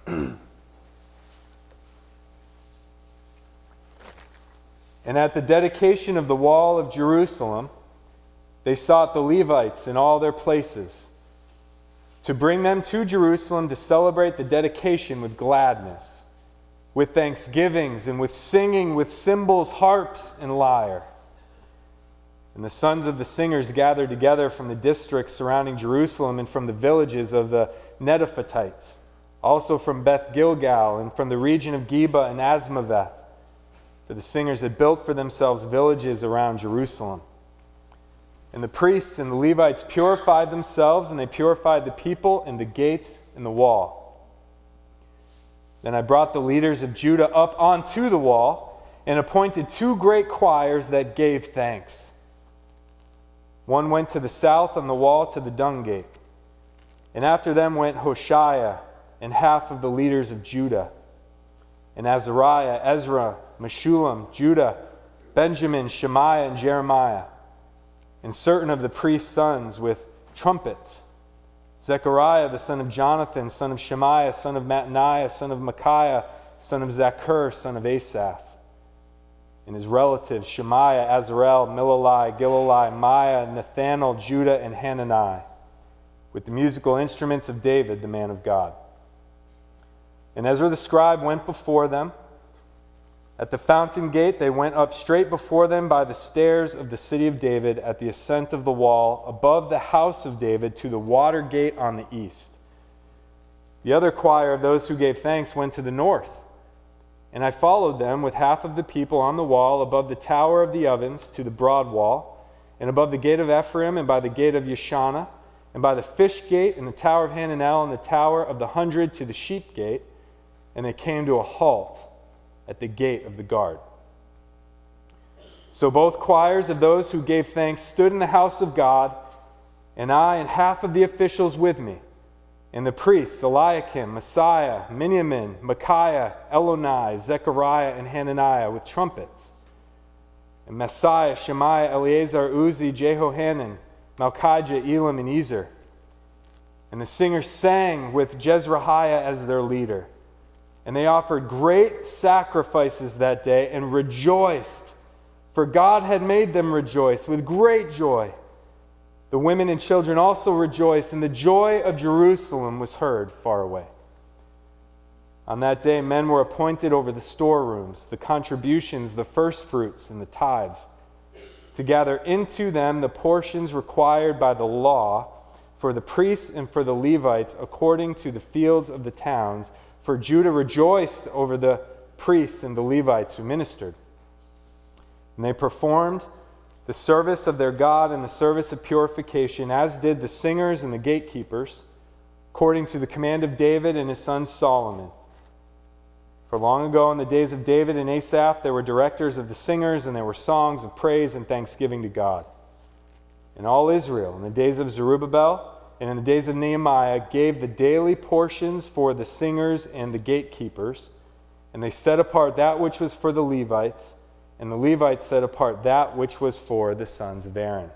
And at the dedication of the wall of Jerusalem, they sought the Levites in all their places, to bring them to Jerusalem to celebrate the dedication with gladness, with thanksgivings, and with singing, with cymbals, harps, and lyre. And the sons of the singers gathered together from the districts surrounding Jerusalem and from the villages of the Netophathites, also from Beth Gilgal and from the region of Geba and Asmaveth. For the singers had built for themselves villages around Jerusalem. And the priests and the Levites purified themselves, and they purified the people and the gates and the wall. Then I brought the leaders of Judah up onto the wall and appointed 2 great choirs that gave thanks. One went to the south on the wall to the dung gate. And after them went Hoshea and half of the leaders of Judah, and Azariah, Ezra, Meshullam, Judah, Benjamin, Shemaiah, and Jeremiah, and certain of the priest's sons with trumpets, Zechariah the son of Jonathan, son of Shemaiah, son of Mattaniah, son of Micaiah, son of Zachur, son of Asaph, and his relatives Shemaiah, Azarel, Milalai, Gilalai, Maiah, Nathanael, Judah, and Hanani, with the musical instruments of David, the man of God. And Ezra the scribe went before them. At the fountain gate they went up straight before them by the stairs of the city of David at the ascent of the wall, above the house of David, to the water gate on the east. The other choir of those who gave thanks went to the north. And I followed them with half of the people on the wall above the tower of the ovens to the broad wall, and above the gate of Ephraim, and by the gate of Yeshana, and by the fish gate, and the tower of Hananel, and the tower of the 100 to the sheep gate. And they came to a halt at the gate of the guard. So both choirs of those who gave thanks stood in the house of God, and I and half of the officials with me, and the priests, Eliakim, Messiah, Miniamin, Micaiah, Elonai, Zechariah, and Hananiah, with trumpets. And Messiah, Shemaiah, Eleazar, Uzi, Jehohanan, Malchijah, Elam, and Ezer. And the singers sang with Jezrahiah as their leader. And they offered great sacrifices that day and rejoiced, for God had made them rejoice with great joy. The women and children also rejoiced, and the joy of Jerusalem was heard far away. On that day, men were appointed over the storerooms, the contributions, the firstfruits, and the tithes, to gather into them the portions required by the law for the priests and for the Levites, according to the fields of the towns. For Judah rejoiced over the priests and the Levites who ministered. And they performed the service of their God and the service of purification, as did the singers and the gatekeepers, according to the command of David and his son Solomon. For long ago, in the days of David and Asaph, there were directors of the singers, and there were songs of praise and thanksgiving to God. And all Israel, in the days of Zerubbabel and in the days of Nehemiah, gave the daily portions for the singers and the gatekeepers, and they set apart that which was for the Levites, and the Levites set apart that which was for the sons of Aaron.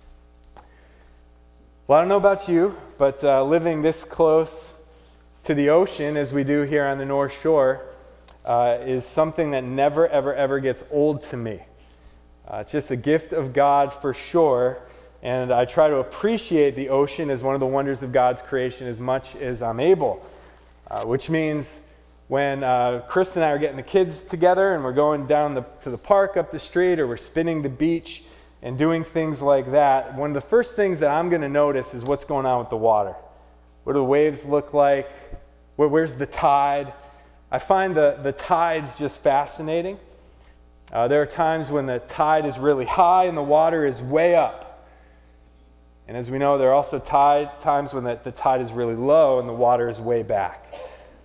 Well, I don't know about you, but living this close to the ocean as we do here on the North Shore is something that never, ever, ever gets old to me. It's just a gift of God for sure, and I try to appreciate the ocean as one of the wonders of God's creation as much as I'm able, which means when Chris and I are getting the kids together and we're going down to the park up the street, or we're spinning the beach and doing things like that, one of the first things that I'm going to notice is what's going on with the water. What do the waves look like? Where's the tide? I find the tides just fascinating. There are times when the tide is really high and the water is way up. And as we know, there are also times when the tide is really low and the water is way back.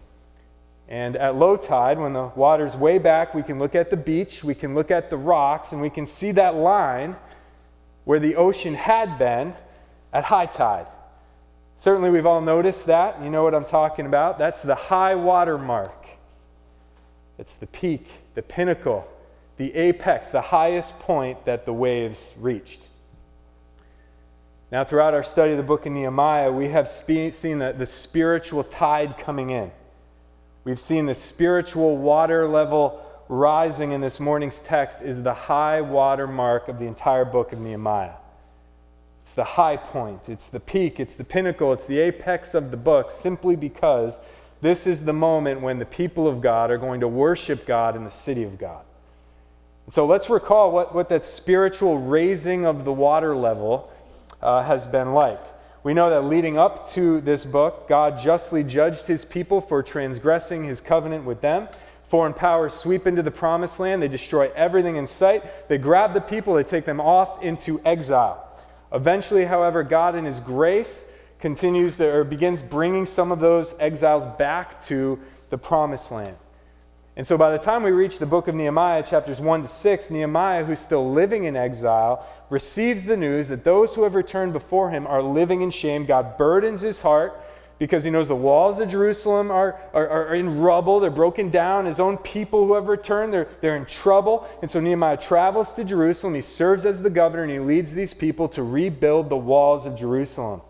And at low tide, when the water's way back, we can look at the beach, we can look at the rocks, and we can see that line where the ocean had been at high tide. Certainly we've all noticed that. You know what I'm talking about. That's the high water mark. It's the peak, the pinnacle, the apex, the highest point that the waves reached. Now, throughout our study of the book of Nehemiah, we have seen the spiritual tide coming in. We've seen the spiritual water level rising in this morning's text is the high water mark of the entire book of Nehemiah. It's the high point, it's the peak, it's the pinnacle, it's the apex of the book, simply because this is the moment when the people of God are going to worship God in the city of God. And so let's recall what that spiritual raising of the water level has been like. We know that leading up to this book, God justly judged his people for transgressing his covenant with them. Foreign powers sweep into the promised land. They destroy everything in sight. They grab the people. They take them off into exile. Eventually, however, God in his grace begins bringing some of those exiles back to the promised land. And so by the time we reach the book of Nehemiah, chapters 1 to 6, Nehemiah, who's still living in exile, receives the news that those who have returned before him are living in shame. God burdens his heart because he knows the walls of Jerusalem are in rubble. They're broken down. His own people who have returned, they're in trouble. And so Nehemiah travels to Jerusalem. He serves as the governor, and he leads these people to rebuild the walls of Jerusalem.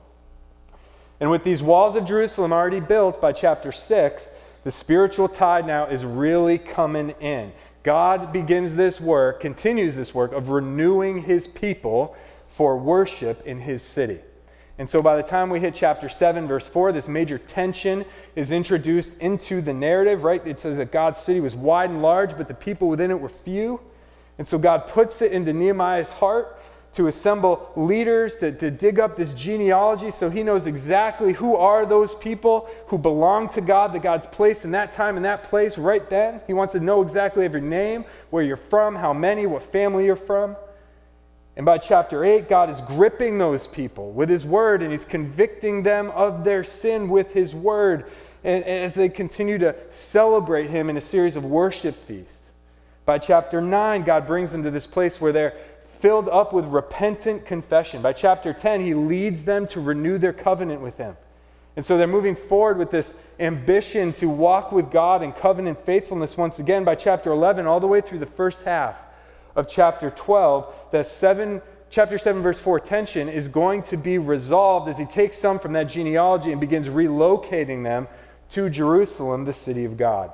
And with these walls of Jerusalem already built by chapter 6, the spiritual tide now is really coming in. God begins this work, continues this work of renewing his people for worship in his city. And so by the time we hit chapter 7, verse 4, this major tension is introduced into the narrative, right? It says that God's city was wide and large, but the people within it were few. And so God puts it into Nehemiah's heart to assemble leaders, to dig up this genealogy so he knows exactly who are those people who belong to God, that God's placed in that time and that place right then. He wants to know exactly every name, where you're from, how many, what family you're from. And by chapter 8, God is gripping those people with his word, and he's convicting them of their sin with his word, and as they continue to celebrate him in a series of worship feasts. By chapter 9, God brings them to this place where they're filled up with repentant confession. By chapter 10, he leads them to renew their covenant with him. And so they're moving forward with this ambition to walk with God in covenant faithfulness once again. By chapter 11, all the way through the first half of chapter 12, chapter 7, verse 4 tension is going to be resolved as he takes some from that genealogy and begins relocating them to Jerusalem, the city of God.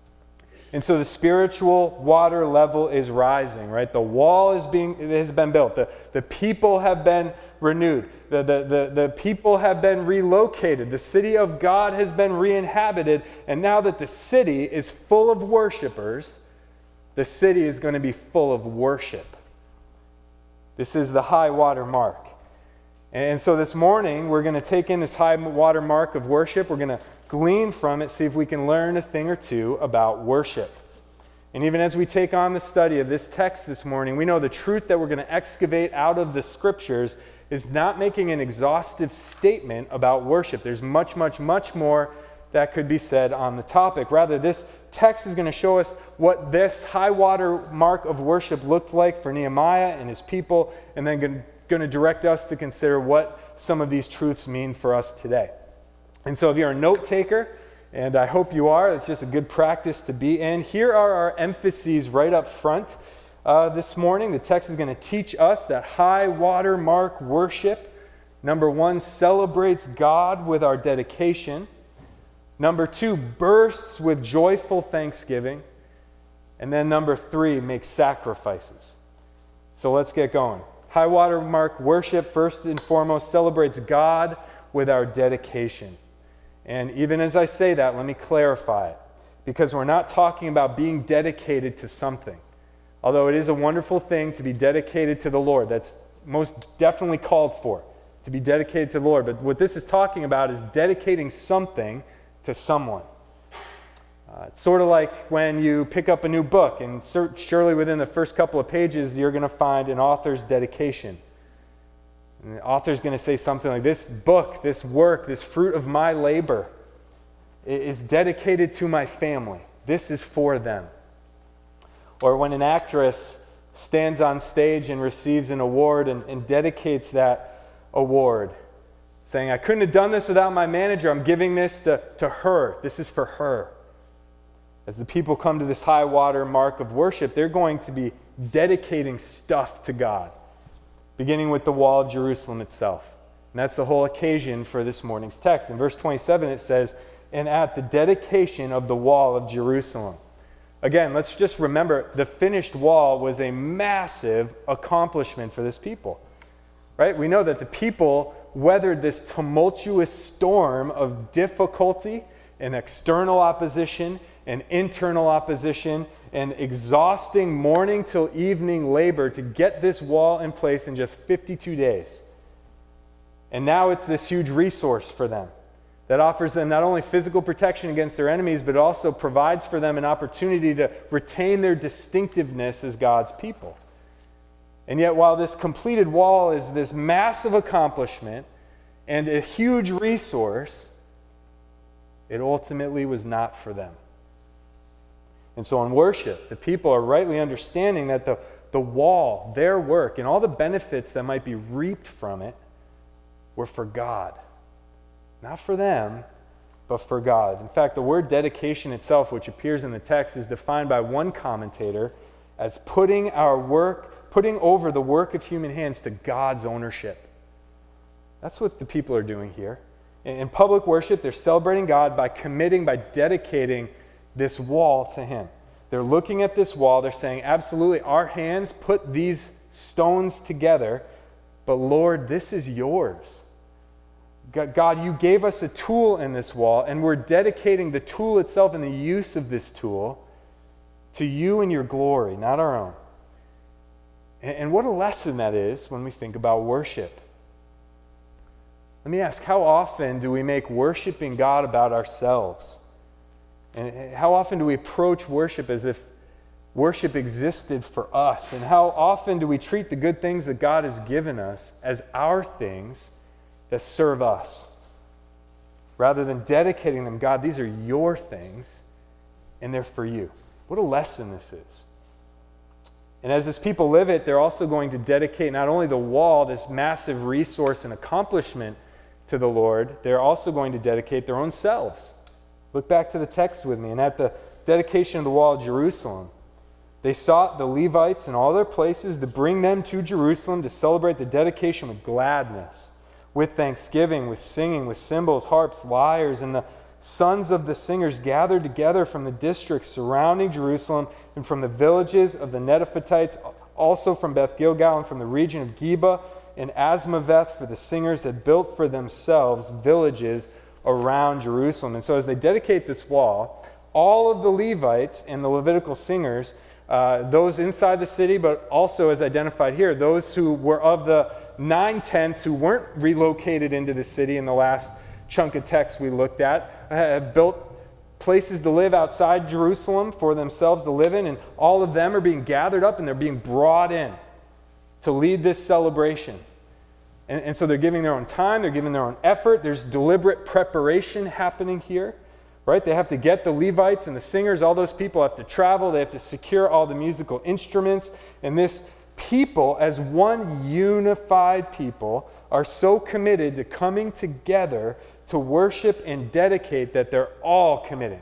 And so the spiritual water level is rising, right? The wall has been built. The people have been renewed. The people have been relocated. The city of God has been re-inhabited. And now that the city is full of worshipers, the city is going to be full of worship. This is the high water mark. And so this morning, we're going to take in this high water mark of worship. We're going to glean from it, see if we can learn a thing or two about worship. And even as we take on the study of this text this morning, we know the truth that we're going to excavate out of the scriptures is not making an exhaustive statement about worship. There's much, much, much more that could be said on the topic. Rather, this text is going to show us what this high water mark of worship looked like for Nehemiah and his people, and then going to direct us to consider what some of these truths mean for us today. And so if you're a note taker, and I hope you are, it's just a good practice to be in. Here are our emphases right up front this morning. The text is going to teach us that high water mark worship, number 1, celebrates God with our dedication. Number 2, bursts with joyful thanksgiving. And then number 3, makes sacrifices. So let's get going. High water mark worship, first and foremost, celebrates God with our dedication. And even as I say that, let me clarify it. Because we're not talking about being dedicated to something. Although it is a wonderful thing to be dedicated to the Lord. That's most definitely called for, to be dedicated to the Lord. But what this is talking about is dedicating something to someone. It's sort of like when you pick up a new book, and surely within the first couple of pages, you're going to find an author's dedication. And the author's going to say something like, this book, this work, this fruit of my labor is dedicated to my family. This is for them. Or when an actress stands on stage and receives an award and dedicates that award, saying, I couldn't have done this without my manager. I'm giving this to her. This is for her. As the people come to this high water mark of worship, they're going to be dedicating stuff to God, beginning with the wall of Jerusalem itself. And that's the whole occasion for this morning's text. In verse 27 it says, and at the dedication of the wall of Jerusalem. Again, let's just remember the finished wall was a massive accomplishment for this people. Right? We know that the people weathered this tumultuous storm of difficulty and external opposition and internal opposition and exhausting morning till evening labor to get this wall in place in just 52 days. And now it's this huge resource for them that offers them not only physical protection against their enemies, but also provides for them an opportunity to retain their distinctiveness as God's people. And yet, while this completed wall is this massive accomplishment and a huge resource, it ultimately was not for them. And so in worship, the people are rightly understanding that the wall, their work, and all the benefits that might be reaped from it were for God. Not for them, but for God. In fact, the word dedication itself, which appears in the text, is defined by one commentator as putting over the work of human hands to God's ownership. That's what the people are doing here. In public worship, they're celebrating God by dedicating this wall to Him. They're looking at this wall, they're saying, absolutely, our hands put these stones together, but Lord, this is yours. God, you gave us a tool in this wall, and we're dedicating the tool itself and the use of this tool to you and your glory, not our own. And what a lesson that is when we think about worship. Let me ask, how often do we make worshiping God about ourselves? And how often do we approach worship as if worship existed for us? And how often do we treat the good things that God has given us as our things that serve us, rather than dedicating them? God, these are your things, and they're for you. What a lesson this is. And as this people live it, they're also going to dedicate not only the wall, this massive resource and accomplishment, to the Lord, they're also going to dedicate their own selves. Look back to the text with me. And at the dedication of the wall of Jerusalem, they sought the Levites in all their places to bring them to Jerusalem to celebrate the dedication with gladness, with thanksgiving, with singing, with cymbals, harps, lyres. And the sons of the singers gathered together from the districts surrounding Jerusalem and from the villages of the Netophathites, also from Beth Gilgal and from the region of Geba and Asmaveth, for the singers had built for themselves villages around Jerusalem. And so as they dedicate this wall, all of the Levites and the Levitical singers, those inside the city, but also as identified here, those who were of the 9/10 who weren't relocated into the city in the last chunk of text we looked at, have built places to live outside Jerusalem for themselves to live in, and all of them are being gathered up and they're being brought in to lead this celebration. And so they're giving their own time, they're giving their own effort, there's deliberate preparation happening here, right? They have to get the Levites and the singers, all those people have to travel, they have to secure all the musical instruments, and this people, as one unified people, are so committed to coming together to worship and dedicate that they're all committed.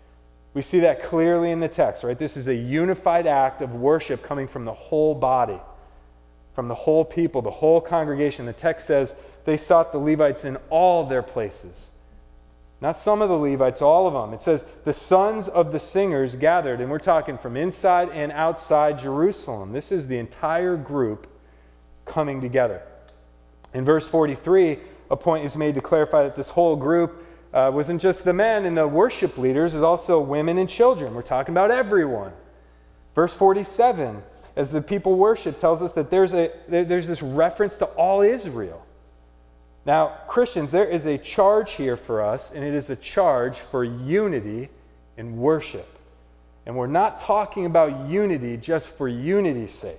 We see that clearly in the text, right? This is a unified act of worship coming from the whole body, from the whole people, the whole congregation. The text says they sought the Levites in all their places. Not some of the Levites, all of them. It says the sons of the singers gathered, and we're talking from inside and outside Jerusalem. This is the entire group coming together. In verse 43, a point is made to clarify that this whole group wasn't just the men and the worship leaders, it was also women and children. We're talking about everyone. Verse 47, as the people worship, tells us that there's this reference to all Israel. Now, Christians, there is a charge here for us, and it is a charge for unity in worship. And we're not talking about unity just for unity's sake.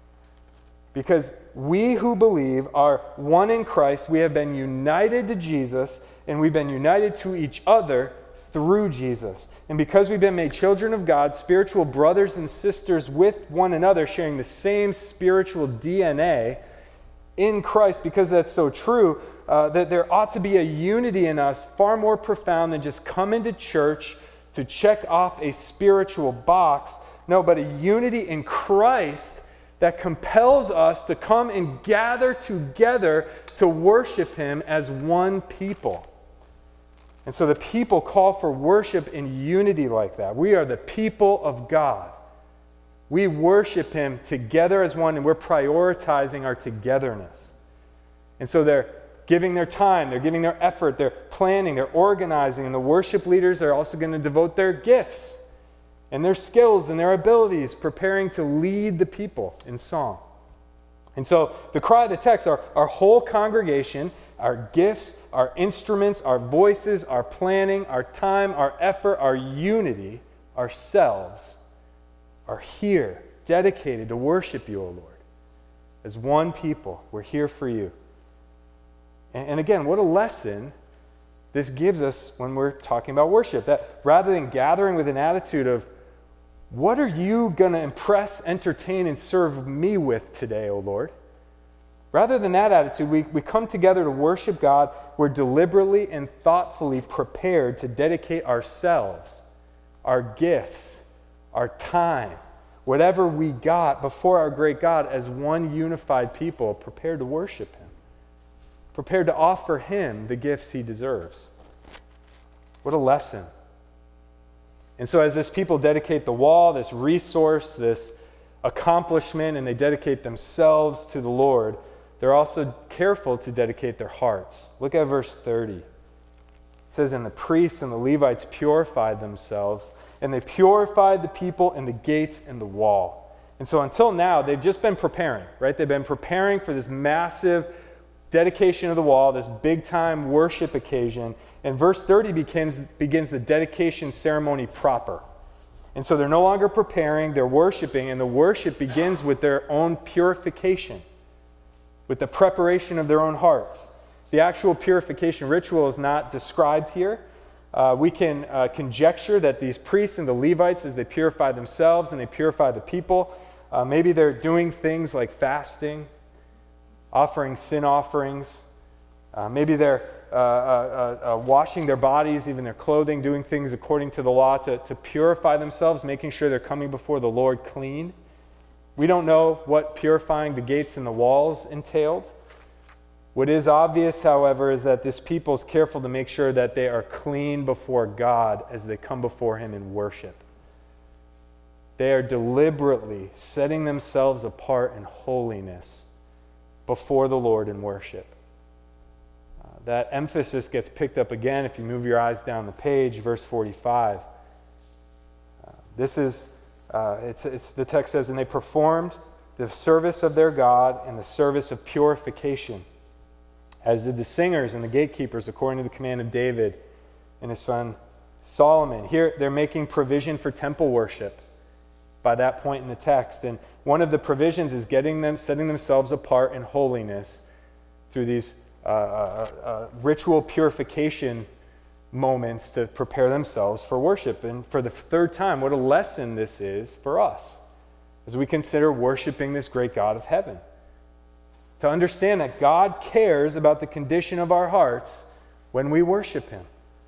Because we who believe are one in Christ, we have been united to Jesus, and we've been united to each other through Jesus. And because we've been made children of God, spiritual brothers and sisters with one another, sharing the same spiritual DNA in Christ, because that's so true, that there ought to be a unity in us far more profound than just coming to church to check off a spiritual box. No, but a unity in Christ that compels us to come and gather together to worship Him as one people. And so the people call for worship in unity like that. We are the people of God. We worship Him together as one, and we're prioritizing our togetherness. And so they're giving their time, they're giving their effort, they're planning, they're organizing, and the worship leaders are also going to devote their gifts and their skills and their abilities, preparing to lead the people in song. And so the cry of the text, our whole congregation, our gifts, our instruments, our voices, our planning, our time, our effort, our unity, ourselves, are here, dedicated to worship you, O Lord. As one people, we're here for you. And again, what a lesson this gives us when we're talking about worship. That rather than gathering with an attitude of, what are you going to impress, entertain, and serve me with today, O Lord? Rather than that attitude, we come together to worship God. We're deliberately and thoughtfully prepared to dedicate ourselves, our gifts, our time, whatever we got before our great God as one unified people, prepared to worship Him, prepared to offer Him the gifts He deserves. What a lesson. And so as this people dedicate the wall, this resource, this accomplishment, and they dedicate themselves to the Lord, they're also careful to dedicate their hearts. Look at verse 30. It says, "And the priests and the Levites purified themselves, and they purified the people and the gates and the wall." And so until now, they've just been preparing, right? They've been preparing for this massive dedication of the wall, this big-time worship occasion. And verse 30 begins the dedication ceremony proper. And so they're no longer preparing, they're worshiping, and the worship begins with their own purification, with the preparation of their own hearts. The actual purification ritual is not described here. We can conjecture that these priests and the Levites, as they purify themselves and they purify the people, maybe they're doing things like fasting, offering sin offerings. Maybe they're washing their bodies, even their clothing, doing things according to the law to purify themselves, making sure they're coming before the Lord clean. We don't know what purifying the gates and the walls entailed. What is obvious, however, is that this people is careful to make sure that they are clean before God as they come before Him in worship. They are deliberately setting themselves apart in holiness before the Lord in worship. That emphasis gets picked up again if you move your eyes down the page, verse 45. The text says, "And they performed the service of their God and the service of purification, as did the singers and the gatekeepers, according to the command of David and his son Solomon." Here they're making provision for temple worship by that point in the text. And one of the provisions is setting themselves apart in holiness through these ritual purification moments to prepare themselves for worship. And for the third time, what a lesson this is for us as we consider worshiping this great God of heaven. To understand that God cares about the condition of our hearts when we worship Him.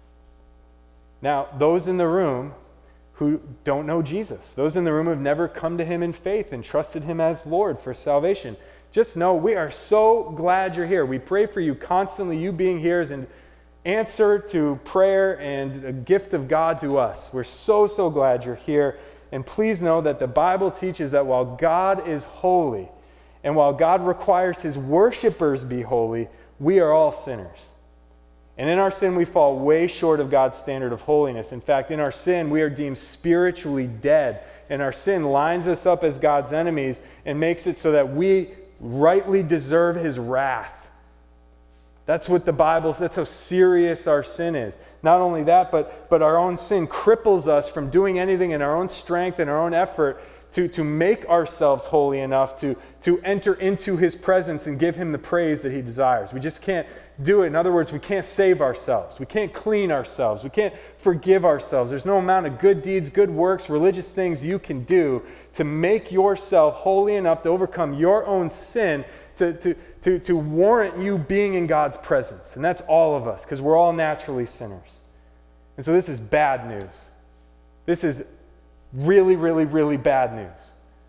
Now, those in the room who don't know Jesus, those in the room who have never come to Him in faith and trusted Him as Lord for salvation, just know we are so glad you're here. We pray for you constantly. You being here is an answer to prayer and a gift of God to us. We're so, so glad you're here. And please know that the Bible teaches that while God is holy, and while God requires His worshipers be holy, we are all sinners. And in our sin, we fall way short of God's standard of holiness. In fact, in our sin, we are deemed spiritually dead. And our sin lines us up as God's enemies and makes it so that we rightly deserve His wrath. That's what the Bible says. That's how serious our sin is. Not only that, but our own sin cripples us from doing anything in our own strength and our own effort to make ourselves holy enough to enter into His presence and give Him the praise that He desires. We just can't do it. In other words, we can't save ourselves. We can't clean ourselves. We can't forgive ourselves. There's no amount of good deeds, good works, religious things you can do to make yourself holy enough to overcome your own sin to warrant you being in God's presence. And that's all of us, because we're all naturally sinners. And so this is bad news. This is really, really, really bad news.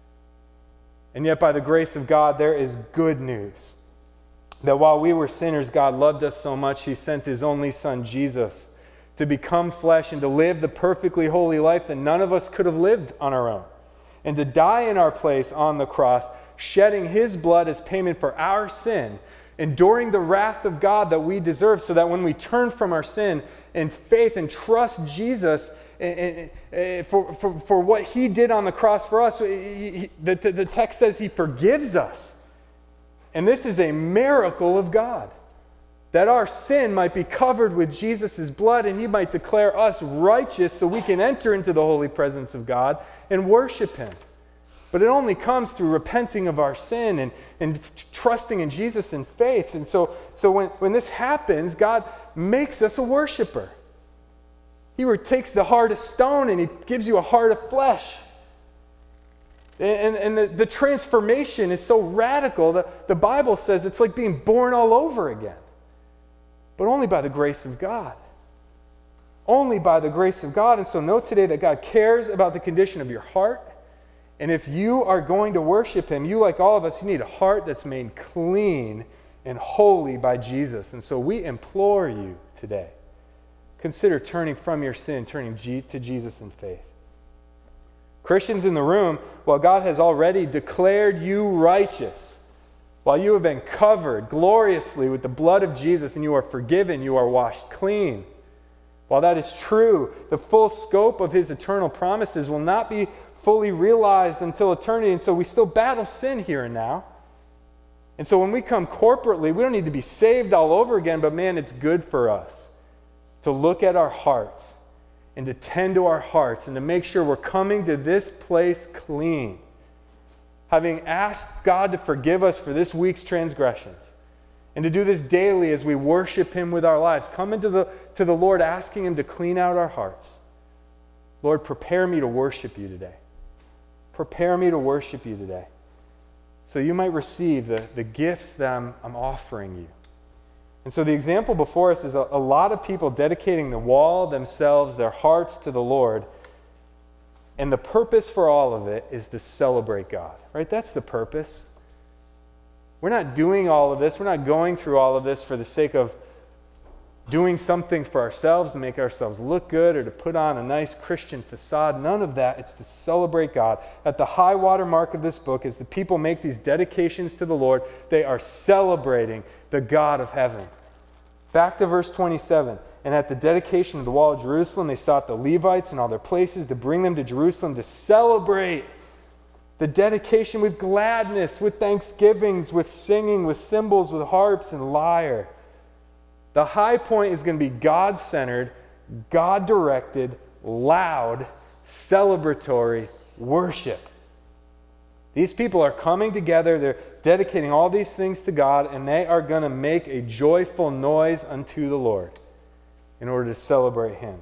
And yet by the grace of God, there is good news. That while we were sinners, God loved us so much, He sent His only Son, Jesus, to become flesh and to live the perfectly holy life that none of us could have lived on our own, and to die in our place on the cross, shedding his blood as payment for our sin, enduring the wrath of God that we deserve, so that when we turn from our sin in faith and trust Jesus for what he did on the cross for us, the text says he forgives us. And this is a miracle of God, that our sin might be covered with Jesus' blood and he might declare us righteous so we can enter into the holy presence of God and worship him. But it only comes through repenting of our sin and trusting in Jesus in faith. And so when this happens, God makes us a worshiper. He takes the heart of stone and he gives you a heart of flesh. And the transformation is so radical that the Bible says it's like being born all over again. But only by the grace of God. Only by the grace of God. And so know today that God cares about the condition of your heart. And if you are going to worship him, you, like all of us, you need a heart that's made clean and holy by Jesus. And so we implore you today, consider turning from your sin, turning to Jesus in faith. Christians in the room, while God has already declared you righteous, while you have been covered gloriously with the blood of Jesus and you are forgiven, you are washed clean. While that is true, the full scope of his eternal promises will not be fully realized until eternity, and so we still battle sin here and now. And so when we come corporately, we don't need to be saved all over again, but man, it's good for us to look at our hearts and to tend to our hearts and to make sure we're coming to this place clean. Having asked God to forgive us for this week's transgressions, and to do this daily as we worship him with our lives. Come into the Lord asking him to clean out our hearts. Lord, prepare me to worship you today. Prepare me to worship you today, so you might receive the gifts that I'm offering you. And so the example before us is a lot of people dedicating the wall, themselves, their hearts to the Lord. And the purpose for all of it is to celebrate God, right? That's the purpose. We're not doing all of this. We're not going through all of this for the sake of doing something for ourselves to make ourselves look good or to put on a nice Christian facade. None of that. It's to celebrate God. At the high water mark of this book, as the people make these dedications to the Lord, they are celebrating the God of heaven. Back to verse 27. And at the dedication of the wall of Jerusalem, they sought the Levites in all their places to bring them to Jerusalem to celebrate the dedication with gladness, with thanksgivings, with singing, with cymbals, with harps and lyre. The high point is going to be God-centered, God-directed, loud, celebratory worship. These people are coming together, they're dedicating all these things to God, and they are going to make a joyful noise unto the Lord in order to celebrate him.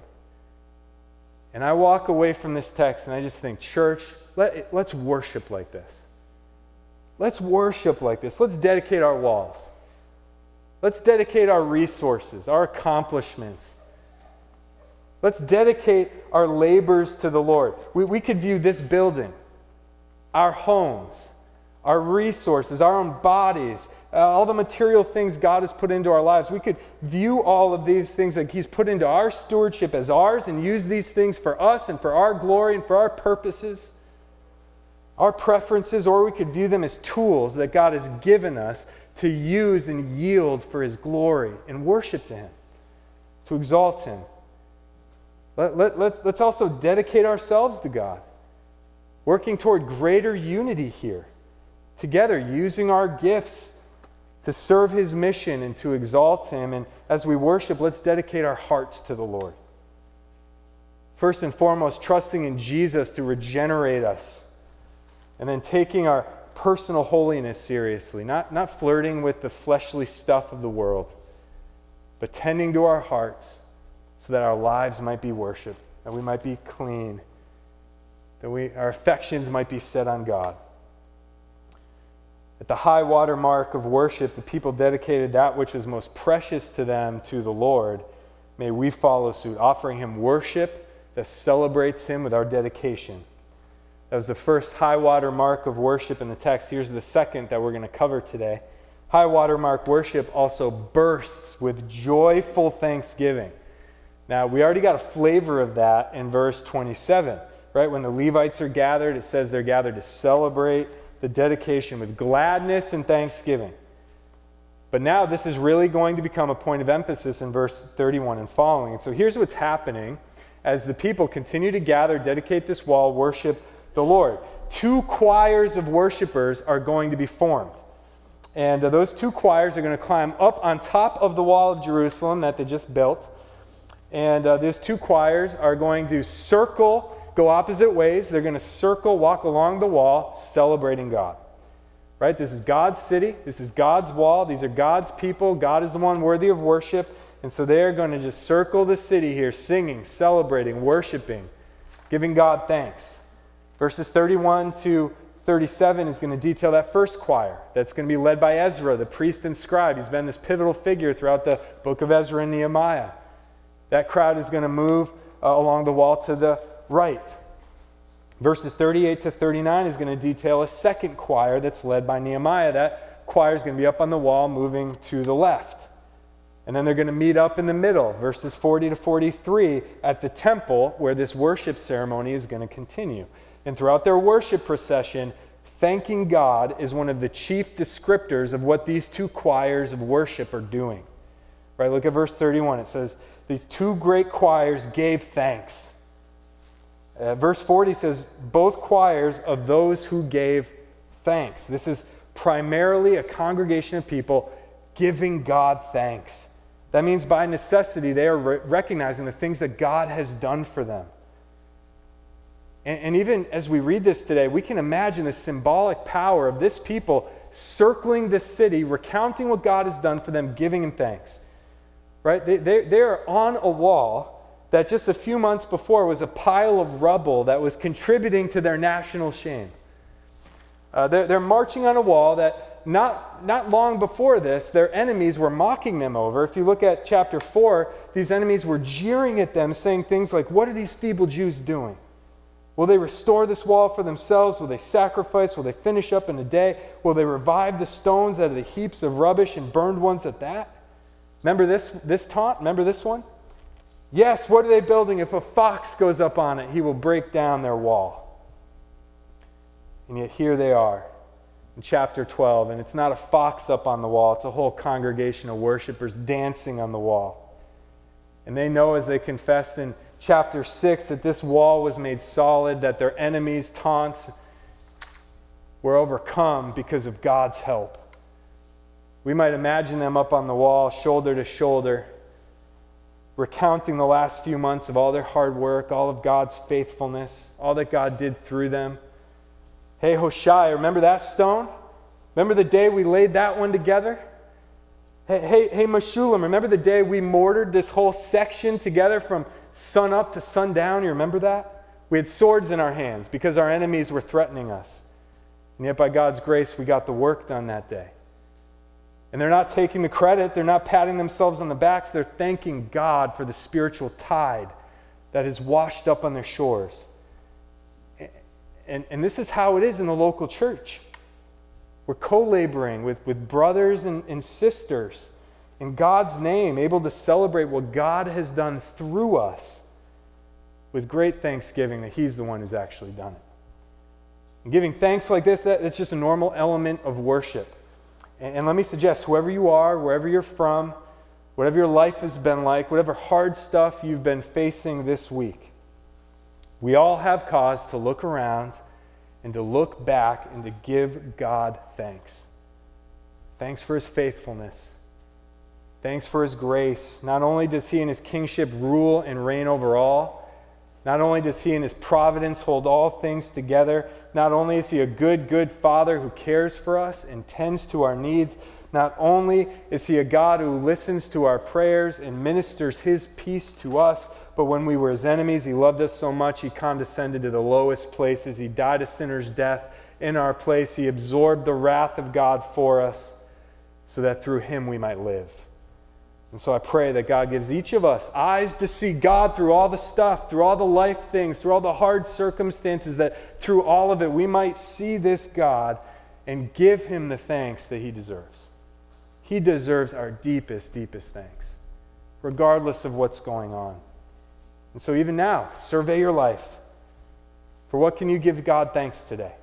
And I walk away from this text and I just think, church, let's worship like this. Let's worship like this. Let's dedicate our walls. Let's dedicate our resources, our accomplishments. Let's dedicate our labors to the Lord. We could view this building, our homes, our resources, our own bodies, all the material things God has put into our lives. We could view all of these things that he's put into our stewardship as ours and use these things for us and for our glory and for our purposes, our preferences, or we could view them as tools that God has given us to use and yield for his glory and worship to him, to exalt him. Let's also dedicate ourselves to God, working toward greater unity here, together, using our gifts to serve his mission and to exalt him. And as we worship, let's dedicate our hearts to the Lord. First and foremost, trusting in Jesus to regenerate us, and then taking our personal holiness seriously, not flirting with the fleshly stuff of the world, but tending to our hearts so that our lives might be worship, that we might be clean, that our affections might be set on God. At the high water mark of worship, the people dedicated that which was most precious to them to the Lord. May we follow suit, offering him worship that celebrates him with our dedication. That was the first high water mark of worship in the text. Here's the second that we're going to cover today. High water mark worship also bursts with joyful thanksgiving. Now, we already got a flavor of that in verse 27, right? When the Levites are gathered, it says they're gathered to celebrate the dedication with gladness and thanksgiving. But now this is really going to become a point of emphasis in verse 31 and following. And so here's what's happening as the people continue to gather, dedicate this wall, worship the Lord. 2 choirs of worshipers are going to be formed. And those 2 choirs are going to climb up on top of the wall of Jerusalem that they just built. And those 2 choirs are going to circle, go opposite ways. They're going to circle, walk along the wall, celebrating God. Right? This is God's city. This is God's wall. These are God's people. God is the one worthy of worship. And so they're going to just circle the city here, singing, celebrating, worshiping, giving God thanks. Verses 31 to 37 is going to detail that first choir. That's going to be led by Ezra, the priest and scribe. He's been this pivotal figure throughout the book of Ezra and Nehemiah. That crowd is going to move along the wall to the right. Verses 38 to 39 is going to detail a second choir that's led by Nehemiah. That choir is going to be up on the wall, moving to the left. And then they're going to meet up in the middle, verses 40 to 43, at the temple where this worship ceremony is going to continue. And throughout their worship procession, thanking God is one of the chief descriptors of what these 2 choirs of worship are doing. Right? Look at verse 31. It says, these 2 great choirs gave thanks. Verse 40 says, both choirs of those who gave thanks. This is primarily a congregation of people giving God thanks. That means by necessity, they are recognizing the things that God has done for them. And even as we read this today, we can imagine the symbolic power of this people circling this city, recounting what God has done for them, giving Him thanks. Right? They are on a wall that just a few months before was a pile of rubble that was contributing to their national shame. They're marching on a wall that not long before this, their enemies were mocking them over. If you look at chapter 4, these enemies were jeering at them, saying things like, what are these feeble Jews doing? Will they restore this wall for themselves? Will they sacrifice? Will they finish up in a day? Will they revive the stones out of the heaps of rubbish and burned ones at that? Remember this taunt? Remember this one? Yes, what are they building? If a fox goes up on it, he will break down their wall. And yet here they are in chapter 12, and it's not a fox up on the wall, it's a whole congregation of worshipers dancing on the wall. And they know, as they confessed in chapter 6, that this wall was made solid, that their enemies' taunts were overcome because of God's help. We might imagine them up on the wall, shoulder to shoulder, recounting the last few months of all their hard work, all of God's faithfulness, all that God did through them. Hey, Hoshai, remember that stone? Remember the day we laid that one together? Hey, Meshullam, remember the day we mortared this whole section together from sun up to sundown? You remember that? We had swords in our hands because our enemies were threatening us. And yet by God's grace, we got the work done that day. And they're not taking the credit. They're not patting themselves on the backs. They're thanking God for the spiritual tide that has washed up on their shores. And this is how it is in the local church. We're co-laboring with brothers and sisters in God's name, able to celebrate what God has done through us with great thanksgiving that He's the one who's actually done it. And giving thanks like this, that's just a normal element of worship. And let me suggest, whoever you are, wherever you're from, whatever your life has been like, whatever hard stuff you've been facing this week, we all have cause to look around and to look back and to give God thanks. Thanks for His faithfulness. Thanks for His grace. Not only does He in His kingship rule and reign over all, not only does He in His providence hold all things together, not only is He a good Father who cares for us and tends to our needs, not only is He a God who listens to our prayers and ministers His peace to us, but when we were His enemies, He loved us so much He condescended to the lowest places. He died a sinner's death in our place. He absorbed the wrath of God for us so that through Him we might live. And so I pray that God gives each of us eyes to see God through all the stuff, through all the life things, through all the hard circumstances, that through all of it we might see this God and give Him the thanks that He deserves. He deserves our deepest thanks, regardless of what's going on. And so even now, survey your life. For what can you give God thanks today?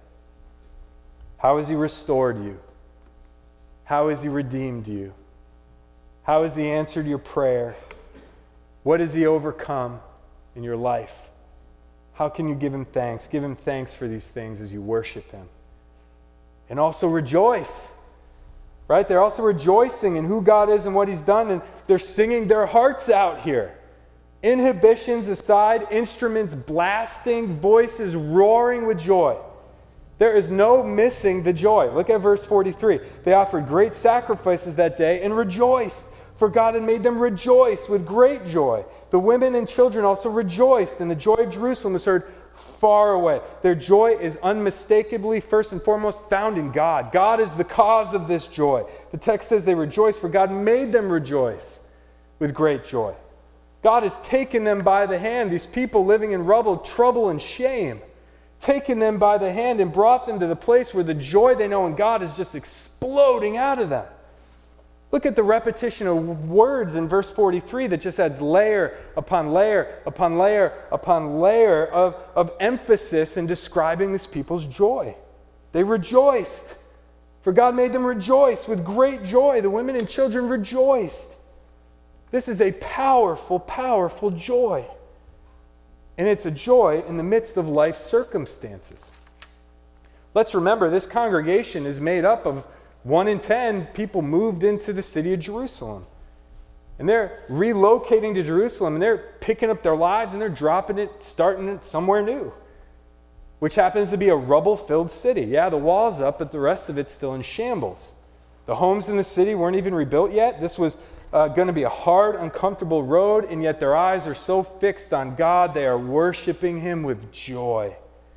How has he restored you? How has he redeemed you? How has he answered your prayer? What has he overcome in your life? How can you give him thanks? Give him thanks for these things as you worship him. And also rejoice. Right? They're also rejoicing in who God is and what he's done, and they're singing their hearts out here. Inhibitions aside, instruments blasting, voices roaring with joy. There is no missing the joy. Look at verse 43. They offered great sacrifices that day and rejoiced, for God had made them rejoice with great joy. The women and children also rejoiced, and the joy of Jerusalem was heard far away. Their joy is unmistakably, first and foremost, found in God. God is the cause of this joy. The text says they rejoiced, for God made them rejoice with great joy. God has taken them by the hand, these people living in rubble, trouble, and shame, taken them by the hand and brought them to the place where the joy they know in God is just exploding out of them. Look at the repetition of words in verse 43 that just adds layer upon layer upon layer upon layer of emphasis in describing this people's joy. They rejoiced, for God made them rejoice with great joy. The women and children rejoiced. This is a powerful, powerful joy. And it's a joy in the midst of life's circumstances. Let's remember, this congregation is made up of 1 in 10 people moved into the city of Jerusalem. And they're relocating to Jerusalem, and they're picking up their lives, and they're dropping it, starting it somewhere new, which happens to be a rubble-filled city. Yeah, the wall's up, but the rest of it's still in shambles. The homes in the city weren't even rebuilt yet. This was going to be a hard, uncomfortable road, and yet their eyes are so fixed on God, they are worshiping him with joy.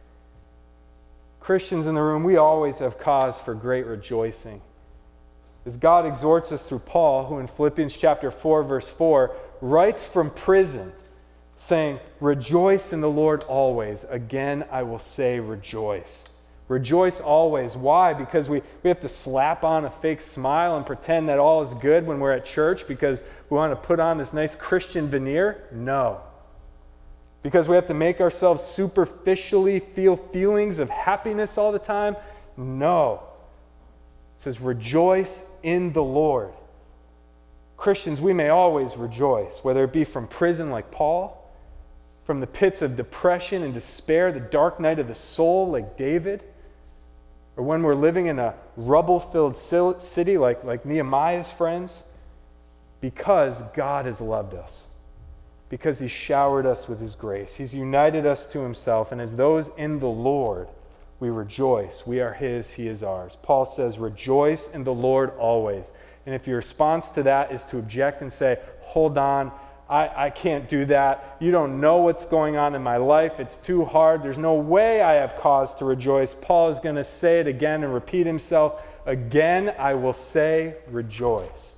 Christians in the room, we always have cause for great rejoicing. As God exhorts us through Paul, who in Philippians chapter 4, verse 4, writes from prison, saying, "Rejoice in the Lord always. Again, I will say rejoice." Rejoice always. Why? Because we have to slap on a fake smile and pretend that all is good when we're at church because we want to put on this nice Christian veneer? No. Because we have to make ourselves superficially feel feelings of happiness all the time? No. It says, rejoice in the Lord. Christians, we may always rejoice, whether it be from prison like Paul, from the pits of depression and despair, the dark night of the soul like David, or when we're living in a rubble-filled city like Nehemiah's friends, because God has loved us. Because he showered us with his grace. He's united us to himself. And as those in the Lord, we rejoice. We are his, he is ours. Paul says, rejoice in the Lord always. And if your response to that is to object and say, hold on, I can't do that. You don't know what's going on in my life. It's too hard. There's no way I have cause to rejoice. Paul is going to say it again and repeat himself. Again, I will say rejoice.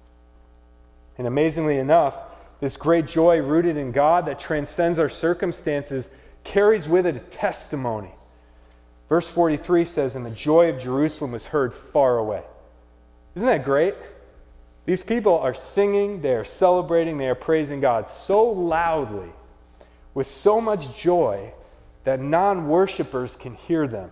And amazingly enough, this great joy rooted in God that transcends our circumstances carries with it a testimony. Verse 43 says, and the joy of Jerusalem was heard far away. Isn't that great? These people are singing, they are celebrating, they are praising God so loudly, with so much joy, that non-worshipers can hear them.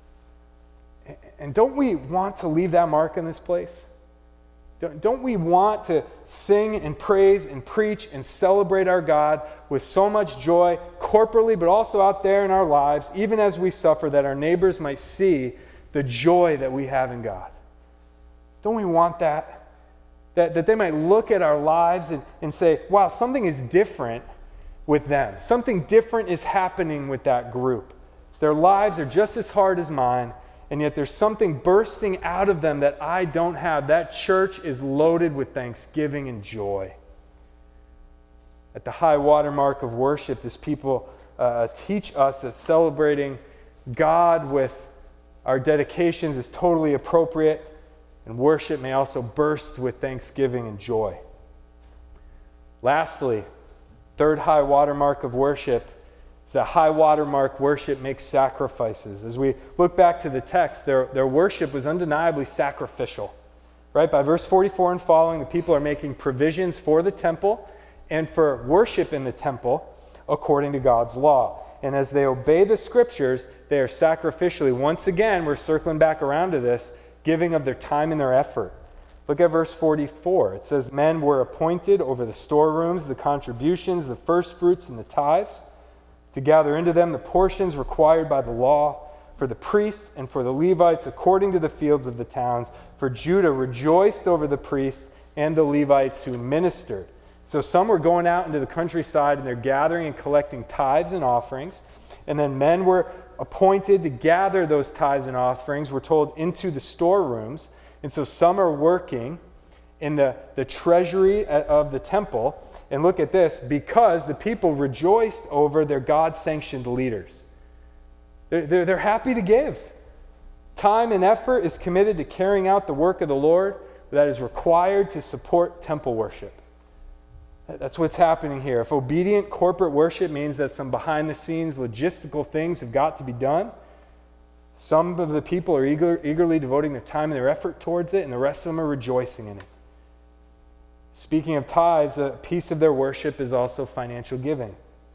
And don't we want to leave that mark in this place? Don't we want to sing and praise and preach and celebrate our God with so much joy, corporately, but also out there in our lives, even as we suffer, that our neighbors might see the joy that we have in God? Don't we want that? That they might look at our lives and say, wow, something is different with them. Something different is happening with that group. Their lives are just as hard as mine, and yet there's something bursting out of them that I don't have. That church is loaded with thanksgiving and joy. At the high watermark of worship, this people teach us that celebrating God with our dedications is totally appropriate, and worship may also burst with thanksgiving and joy. Lastly, third high watermark of worship is that high watermark worship makes sacrifices. As we look back to the text, their worship was undeniably sacrificial. Right? By verse 44 and following, the people are making provisions for the temple and for worship in the temple. according to God's law. And as they obey the Scriptures, they are sacrificially, once again, we're circling back around to this, giving of their time and their effort. Look at verse 44. It says, men were appointed over the storerooms, the contributions, the firstfruits, and the tithes, to gather into them the portions required by the law, for the priests and for the Levites according to the fields of the towns. For Judah rejoiced over the priests and the Levites who ministered. So some were going out into the countryside and they're gathering and collecting tithes and offerings. And then men were appointed to gather those tithes and offerings, we're told, into the storerooms. And so some are working in the treasury of the temple. And look at this, because the people rejoiced over their God-sanctioned leaders. They're happy to give. Time and effort is committed to carrying out the work of the Lord that is required to support temple worship. That's what's happening here. If obedient corporate worship means that some behind-the-scenes logistical things have got to be done, some of the people are eagerly devoting their time and their effort towards it, and the rest of them are rejoicing in it. Speaking of tithes, a piece of their worship is also financial giving.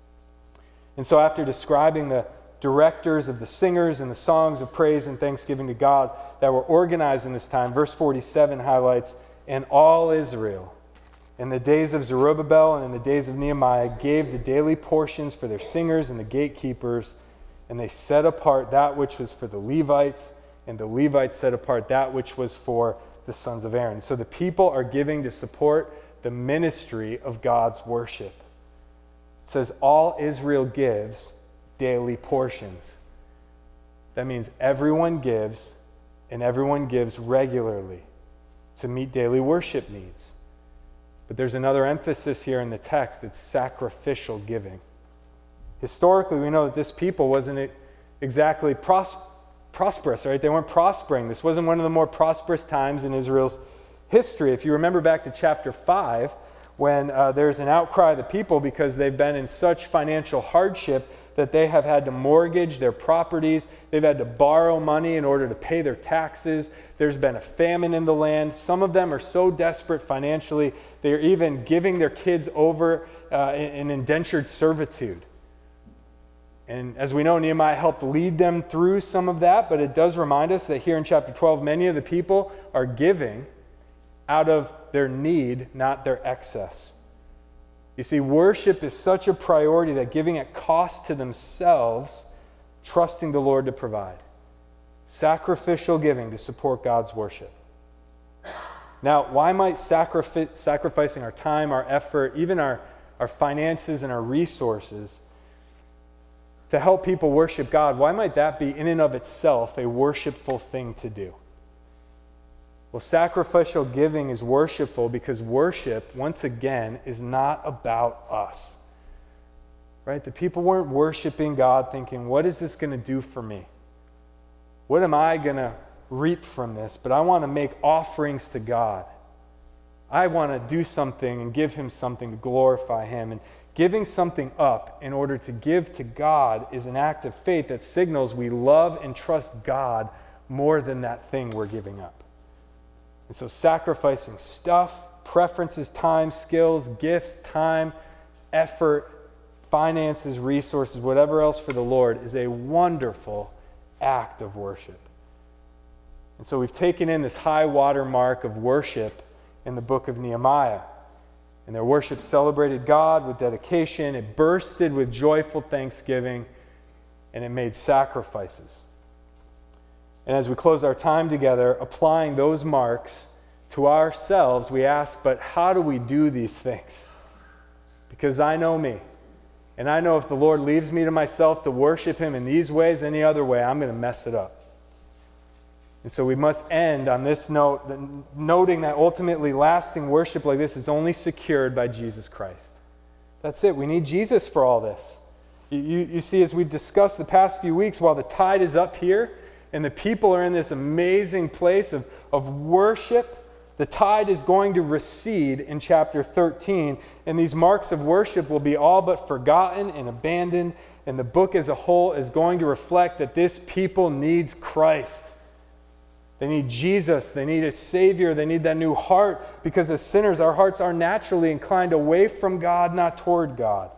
And so after describing the directors of the singers and the songs of praise and thanksgiving to God that were organized in this time, verse 47 highlights, and all Israel, in the days of Zerubbabel and in the days of Nehemiah, gave the daily portions for their singers and the gatekeepers, and they set apart that which was for the Levites, and the Levites set apart that which was for the sons of Aaron. So the people are giving to support the ministry of God's worship. It says all Israel gives daily portions. That means everyone gives, and everyone gives regularly to meet daily worship needs. But there's another emphasis here in the text. It's sacrificial giving. Historically, we know that this people wasn't exactly prosperous, right? They weren't prospering. This wasn't one of the more prosperous times in Israel's history. If you remember back to chapter 5, when there's an outcry of the people because they've been in such financial hardship that they have had to mortgage their properties. They've had to borrow money in order to pay their taxes. There's been a famine in the land. Some of them are so desperate financially, they're even giving their kids over in indentured servitude. And as we know, Nehemiah helped lead them through some of that, but it does remind us that here in chapter 12, many of the people are giving out of their need, not their excess. You see, worship is such a priority that giving at cost to themselves, trusting the Lord to provide. Sacrificial giving to support God's worship. Now, why might sacrificing our time, our effort, even our finances and our resources to help people worship God, why might that be in and of itself a worshipful thing to do? Well, sacrificial giving is worshipful because worship, once again, is not about us. Right? The people weren't worshiping God thinking, what is this going to do for me? What am I going to reap from this? But I want to make offerings to God. I want to do something and give Him something to glorify Him. And giving something up in order to give to God is an act of faith that signals we love and trust God more than that thing we're giving up. And so sacrificing stuff, preferences, time, skills, gifts, time, effort, finances, resources, whatever else for the Lord is a wonderful act of worship. And so we've taken in this high water mark of worship in the book of Nehemiah. And their worship celebrated God with dedication. It bursted with joyful thanksgiving, and it made sacrifices. And as we close our time together, applying those marks to ourselves, we ask, but how do we do these things? Because I know me. And I know if the Lord leaves me to myself to worship Him in these ways, any other way, I'm going to mess it up. And so we must end on this note, noting that ultimately lasting worship like this is only secured by Jesus Christ. That's it. We need Jesus for all this. You see, as we've discussed the past few weeks, while the tide is up here and the people are in this amazing place of worship, the tide is going to recede in chapter 13, and these marks of worship will be all but forgotten and abandoned, and the book as a whole is going to reflect that this people needs Christ. They need Jesus. They need a Savior. They need that new heart, because as sinners, our hearts are naturally inclined away from God, not toward God.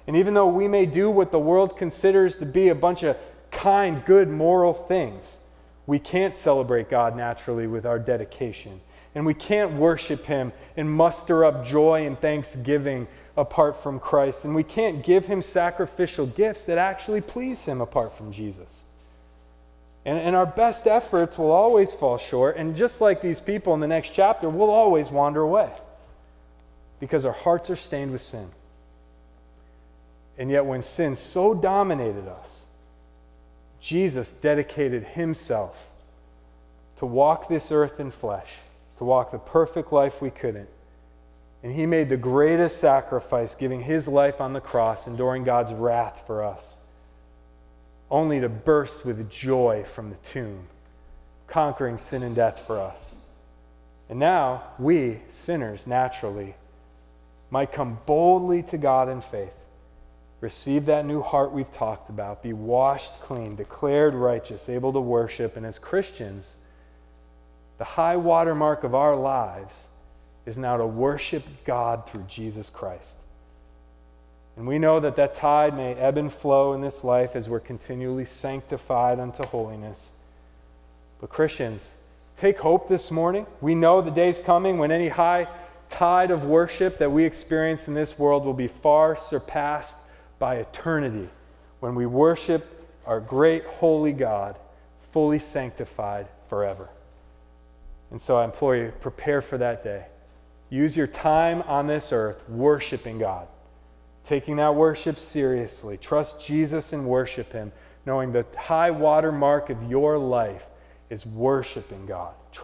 And even though we may do what the world considers to be a bunch of kind, good, moral things, we can't celebrate God naturally with our dedication. And we can't worship Him and muster up joy and thanksgiving apart from Christ. And we can't give Him sacrificial gifts that actually please Him apart from Jesus. And our best efforts will always fall short. And just like these people in the next chapter, we'll always wander away because our hearts are stained with sin. And yet when sin so dominated us, Jesus dedicated Himself to walk this earth in flesh, to walk the perfect life we couldn't. And He made the greatest sacrifice, giving His life on the cross, enduring God's wrath for us, only to burst with joy from the tomb, conquering sin and death for us. And now we, sinners, naturally, might come boldly to God in faith, receive that new heart we've talked about, be washed clean, declared righteous, able to worship. And as Christians, the high watermark of our lives is now to worship God through Jesus Christ. And we know that that tide may ebb and flow in this life as we're continually sanctified unto holiness. But Christians, take hope this morning. We know the day's coming when any high tide of worship that we experience in this world will be far surpassed by eternity, when we worship our great holy God, fully sanctified forever. And so I implore you, prepare for that day. Use your time on this earth worshiping God, taking that worship seriously. Trust Jesus and worship Him, knowing the high water mark of your life is worshiping God.